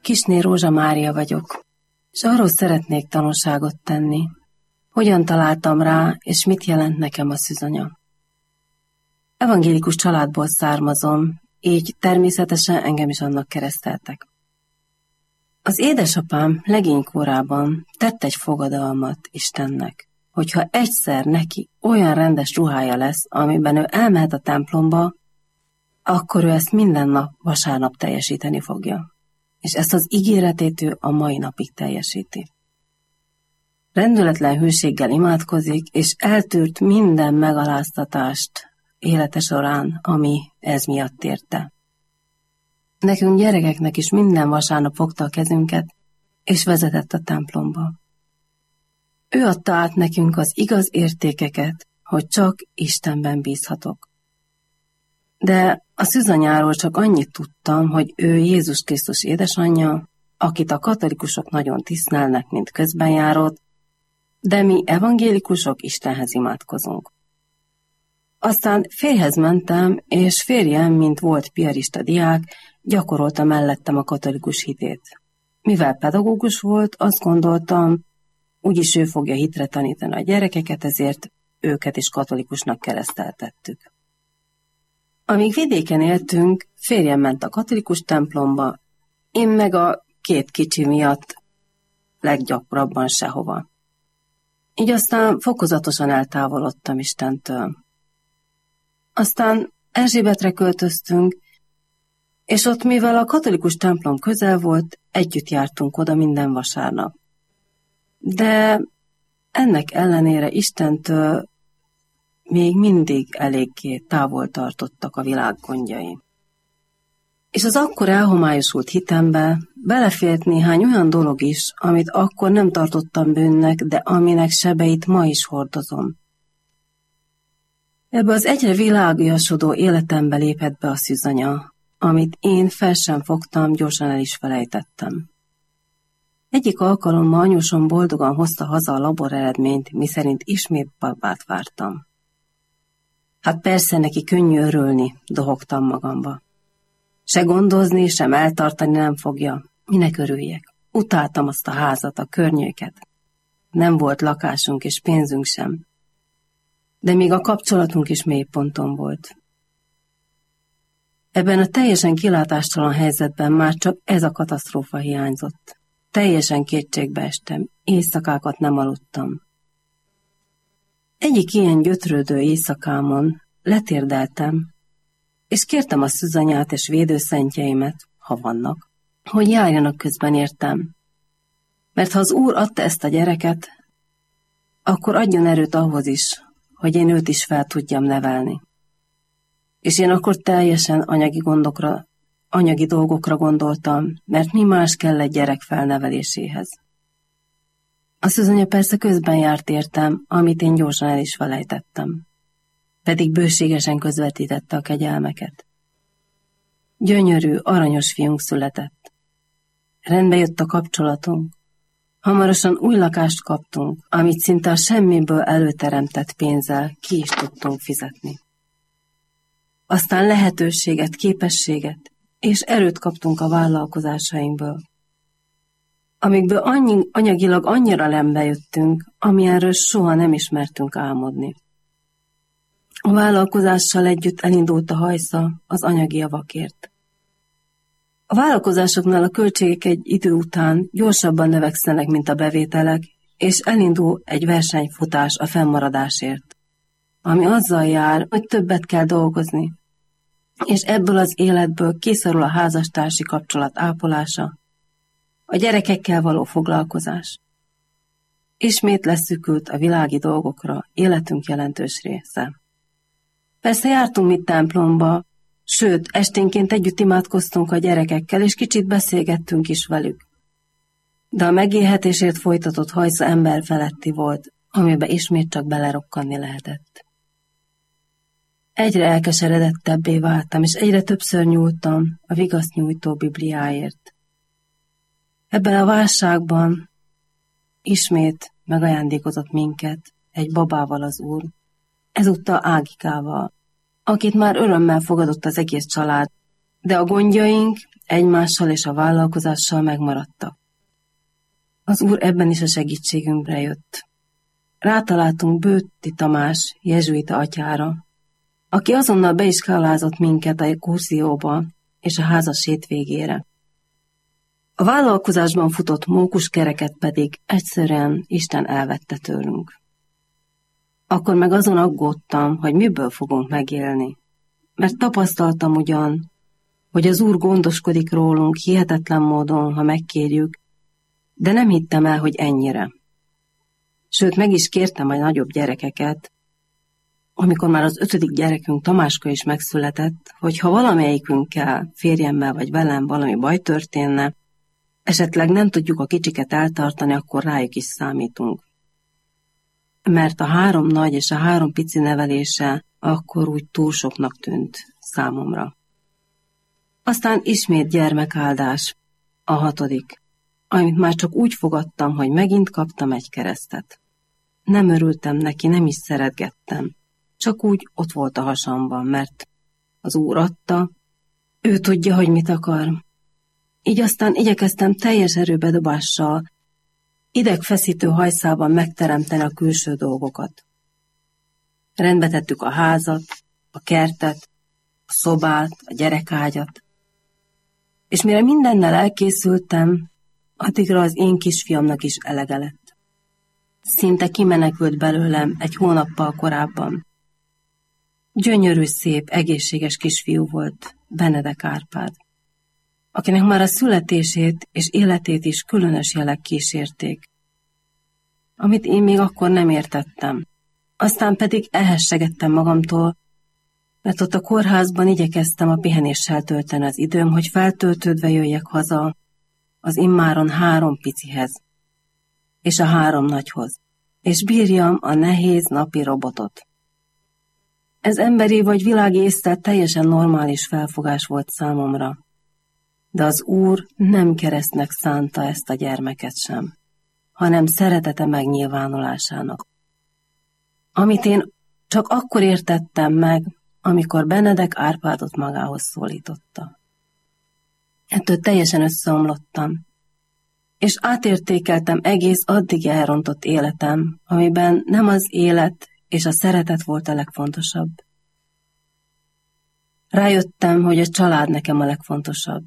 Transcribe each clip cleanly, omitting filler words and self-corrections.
Kisné Rózsa Mária vagyok, és arról szeretnék tanúságot tenni, hogyan találtam rá, és mit jelent nekem a szűzanya. Evangélikus családból származom, így természetesen engem is annak kereszteltek. Az édesapám legénykorában tett egy fogadalmat Istennek, hogyha egyszer neki olyan rendes ruhája lesz, amiben ő elmehet a templomba, akkor ő ezt minden nap vasárnap teljesíteni fogja. És ezt az ígéretét ő a mai napig teljesíti. Rendületlen hűséggel imádkozik, és eltűrt minden megaláztatást élete során, ami ez miatt érte. Nekünk gyerekeknek is minden vasárnap fogta a kezünket, és vezetett a templomba. Ő adta át nekünk az igaz értékeket, hogy csak Istenben bízhatok. De a szűzanyáról csak annyit tudtam, hogy ő Jézus Krisztus édesanyja, akit a katolikusok nagyon tisztelnek, mint közbenjárót, de mi evangélikusok Istenhez imádkozunk. Aztán férjhez mentem, és férjem, mint volt piarista diák, gyakorolta mellettem a katolikus hitét. Mivel pedagógus volt, azt gondoltam, úgyis ő fogja hitre tanítani a gyerekeket, ezért őket is katolikusnak kereszteltettük. Amíg vidéken éltünk, férjem ment a katolikus templomba, én meg a 2 kicsi miatt leggyakrabban sehova. Így aztán fokozatosan eltávolodtam Istentől. Aztán Erzsébetre költöztünk, és ott, mivel a katolikus templom közel volt, együtt jártunk oda minden vasárnap. De ennek ellenére Istentől még mindig eléggé távol tartottak a világ gondjai. És az akkor elhomályosult hitembe belefért néhány olyan dolog is, amit akkor nem tartottam bűnnek, de aminek sebeit ma is hordozom. Ebbe az egyre világiasodó életembe lépett be a szűzanya, amit én fel sem fogtam, gyorsan el is felejtettem. Egyik alkalommal anyósom boldogan hozta haza a labor eredményt, miszerint ismét babát vártam. Hát persze neki könnyű örülni, dohogtam magamba. Se gondozni, sem eltartani nem fogja, minek örüljek. Utáltam azt a házat, a környéket. Nem volt lakásunk és pénzünk sem. De még a kapcsolatunk is mélyponton volt. Ebben a teljesen kilátástalan helyzetben már csak ez a katasztrófa hiányzott. Teljesen kétségbe estem, éjszakákat nem aludtam. Egyik ilyen gyötrődő éjszakámon letérdeltem, és kértem a szűzanyát és védőszentjeimet, ha vannak, hogy járjanak közben értem. Mert ha az Úr adta ezt a gyereket, akkor adjon erőt ahhoz is, hogy én őt is fel tudjam nevelni. És én akkor teljesen anyagi dolgokra gondoltam, mert mi más kell egy gyerek felneveléséhez. A szűzanya persze közben járt értem, amit én gyorsan el is felejtettem. Pedig bőségesen közvetítette a kegyelmeket. Gyönyörű, aranyos fiunk született. Rendbe jött a kapcsolatunk. Hamarosan új lakást kaptunk, amit szinte a semmiből előteremtett pénzzel ki is tudtunk fizetni. Aztán lehetőséget, képességet és erőt kaptunk a vállalkozásainkból, amikből anyagilag annyira lembe jöttünk, amilyenről soha nem ismertünk álmodni. A vállalkozással együtt elindult a hajsza az anyagi javakért. A vállalkozásoknál a költségek egy idő után gyorsabban növekszenek, mint a bevételek, és elindul egy versenyfutás a fennmaradásért, ami azzal jár, hogy többet kell dolgozni, és ebből az életből kiszorul a házastársi kapcsolat ápolása, a gyerekekkel való foglalkozás. Ismét leszűkült a világi dolgokra életünk jelentős része. Persze jártunk mi templomba, sőt, esténként együtt imádkoztunk a gyerekekkel, és kicsit beszélgettünk is velük. De a megélhetésért folytatott hajsza ember feletti volt, amibe ismét csak belerokkanni lehetett. Egyre elkeseredettebbé váltam, és egyre többször nyúltam a vigaszt nyújtó Bibliáért. Ebben a válságban ismét megajándékozott minket egy babával az Úr, ezúttal Ágikával, akit már örömmel fogadott az egész család, de a gondjaink egymással és a vállalkozással megmaradtak. Az Úr ebben is a segítségünkre jött. Rátaláltunk Bőtti Tamás jezsuita atyára, aki azonnal be is kálázott minket a kurzióba és a házas hétvégére. A vállalkozásban futott mókuskereket pedig egyszerűen Isten elvette tőlünk. Akkor meg azon aggódtam, hogy miből fogunk megélni, mert tapasztaltam ugyan, hogy az Úr gondoskodik rólunk hihetetlen módon, ha megkérjük, de nem hittem el, hogy ennyire. Sőt, meg is kértem a nagyobb gyerekeket, amikor már az 5. gyerekünk Tamáska is megszületett, hogy ha valamelyikünkkel, férjemmel vagy velem valami baj történne, esetleg nem tudjuk a kicsiket eltartani, akkor rájuk is számítunk. Mert a 3 nagy és a 3 pici nevelése akkor úgy túl soknak tűnt számomra. Aztán ismét gyermekáldás, a 6., amit már csak úgy fogadtam, hogy megint kaptam egy keresztet. Nem örültem neki, nem is szeretgettem, csak úgy ott volt a hasamban, mert az Úr adta, ő tudja, hogy mit akar. Így aztán igyekeztem teljes erőbedobással, idegfeszítő hajszában megteremteni a külső dolgokat. Rendbe tettük a házat, a kertet, a szobát, a gyerekágyat, és mire mindennel elkészültem, addigra az én kisfiamnak is elege lett. Szinte kimenekült belőlem egy hónappal korábban. Gyönyörű, szép, egészséges kisfiú volt, Benedek Árpád, akinek már a születését és életét is különös jelek kísérték, amit én még akkor nem értettem. Aztán pedig elhessegettem magamtól, mert ott a kórházban igyekeztem a pihenéssel tölteni az időm, hogy feltöltődve jöjjek haza az immáron 3 picihez, és a 3 nagyhoz, és bírjam a nehéz napi robotot. Ez emberi vagy világi észre teljesen normális felfogás volt számomra, de az Úr nem keresztnek szánta ezt a gyermeket sem, hanem szeretete megnyilvánulásának. Amit én csak akkor értettem meg, amikor Benedek Árpádot magához szólította. Ettől teljesen összeomlottam, és átértékeltem egész addig elrontott életem, amiben nem az élet és a szeretet volt a legfontosabb. Rájöttem, hogy a család nekem a legfontosabb.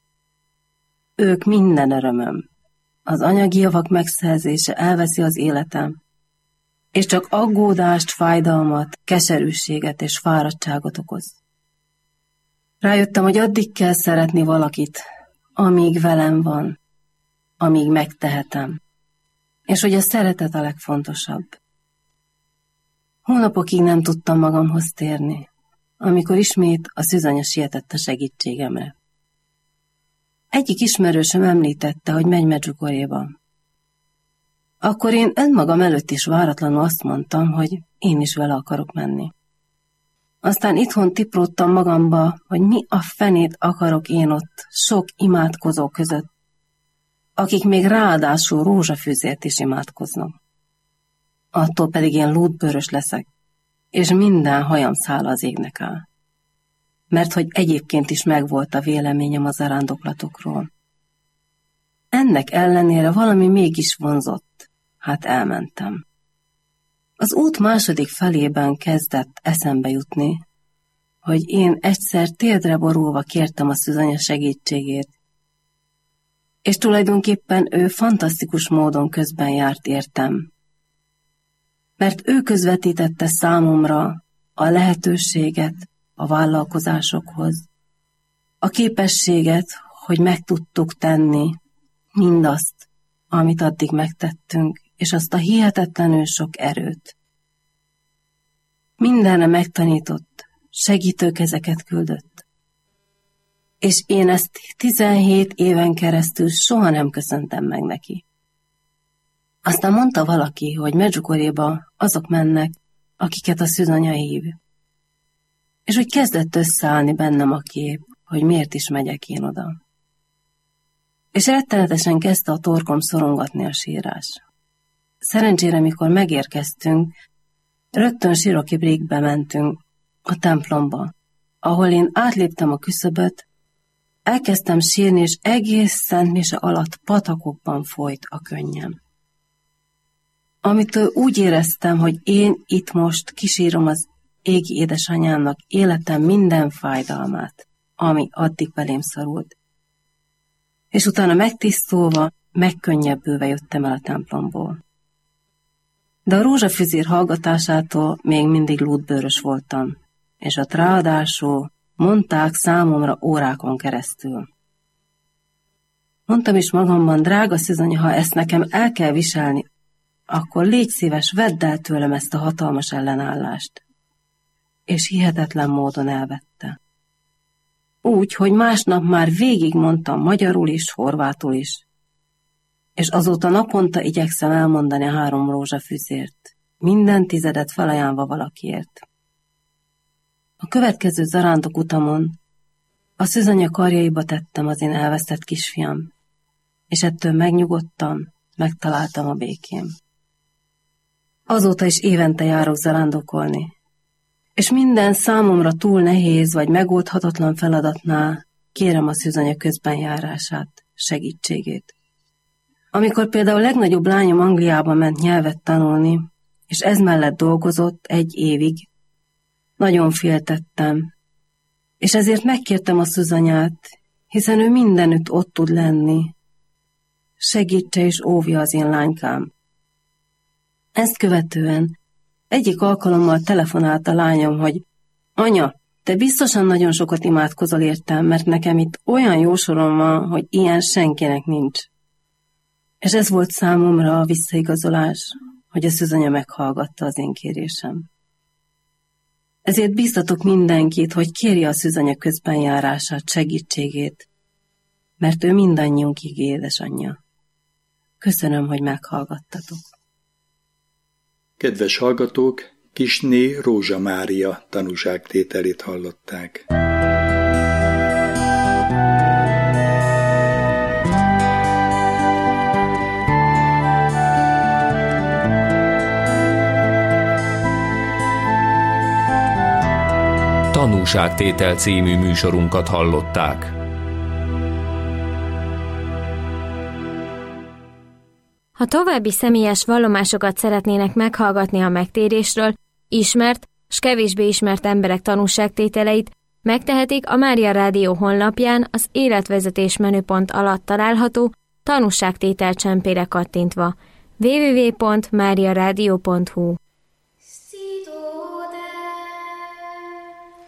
Ők minden örömöm. Az anyagi javak megszerzése elveszi az életem, és csak aggódást, fájdalmat, keserűséget és fáradtságot okoz. Rájöttem, hogy addig kell szeretni valakit, amíg velem van, amíg megtehetem, és hogy a szeretet a legfontosabb. Hónapokig nem tudtam magamhoz térni, amikor ismét a szűzanya sietett a segítségemre. Egyik ismerősöm említette, hogy megy Medjugorjéba. Akkor én önmagam előtt is váratlanul azt mondtam, hogy én is vele akarok menni. Aztán itthon tipródtam magamba, hogy mi a fenét akarok én ott sok imádkozó között, akik még ráadásul rózsafűzért is imádkoznak. Attól pedig én lúdbőrös leszek, és minden hajam száll az égnek áll. Mert hogy egyébként is megvolt a véleményem a zarándoklatokról. Ennek ellenére valami mégis vonzott, hát elmentem. Az út második felében kezdett eszembe jutni, hogy én egyszer térdre borulva kértem a szűzanya segítségét, és tulajdonképpen ő fantasztikus módon közben járt értem, mert ő közvetítette számomra a lehetőséget a vállalkozásokhoz, a képességet, hogy meg tudtuk tenni mindazt, amit addig megtettünk, és azt a hihetetlenül sok erőt. Mindenre megtanított, segítőkezeket küldött. És én ezt 17 éven keresztül soha nem köszöntem meg neki. Aztán mondta valaki, hogy Medjugorjéba azok mennek, akiket a szűzanya hív. És úgy kezdett összeállni bennem a kép, hogy miért is megyek én oda. És rettenetesen kezdte a torkom szorongatni a sírás. Szerencsére, mikor megérkeztünk, rögtön Siroki Brigbe mentünk, a templomba, ahol én átléptem a küszöböt, elkezdtem sírni, és egész Szent Mise alatt patakokban folyt a könnyem. Amitől úgy éreztem, hogy én itt most kísírom az égi édesanyámnak életem minden fájdalmát, ami addig belém szorult. És utána megtisztulva, megkönnyebbülve jöttem el a templomból. De a rózsafüzér hallgatásától még mindig lúdbőrös voltam, és ott ráadásul mondták számomra órákon keresztül. Mondtam is magamban, drága Szűzanya, ha ezt nekem el kell viselni, akkor légy szíves, vedd el tőlem ezt a hatalmas ellenállást. És hihetetlen módon elvette. Úgy, hogy másnap már végig mondtam magyarul is, horvátul is. És azóta naponta igyekszem elmondani a 3 rózsafüzért, minden tizedet felajánlva valakiért. A következő zarándok utamon a Szűzanya karjaiba tettem az én elvesztett kisfiam, és ettől megnyugodtam, megtaláltam a békém. Azóta is évente járok zarándokolni, és minden számomra túl nehéz vagy megoldhatatlan feladatnál kérem a Szűzanya közbenjárását, segítségét. Amikor például a legnagyobb lányom Angliába ment nyelvet tanulni, és ez mellett dolgozott 1 évig, nagyon féltettem, és ezért megkértem a Szűzanyát, hiszen ő mindenütt ott tud lenni. Segítse és óvja az én lánykám. Ezt követően egyik alkalommal telefonált a lányom, hogy anya, te biztosan nagyon sokat imádkozol értem, mert nekem itt olyan jó sorom van, hogy ilyen senkinek nincs. És ez volt számomra a visszaigazolás, hogy a Szűzanya meghallgatta az én kérésem. Ezért bíztatok mindenkit, hogy kérje a Szűzanya közbenjárását, segítségét, mert ő mindannyiunk édesanyja. Köszönöm, hogy meghallgattatok. Kedves hallgatók, Kisné Rózsa Mária tanúságtételét hallották. Tanúságtétel című műsorunkat hallották. Ha további személyes vallomásokat szeretnének meghallgatni a megtérésről, ismert s kevésbé ismert emberek tanúságtételeit, megtehetik a Mária Rádió honlapján az életvezetés menüpont alatt található tanúságtétel csempére kattintva www.mariaradio.hu.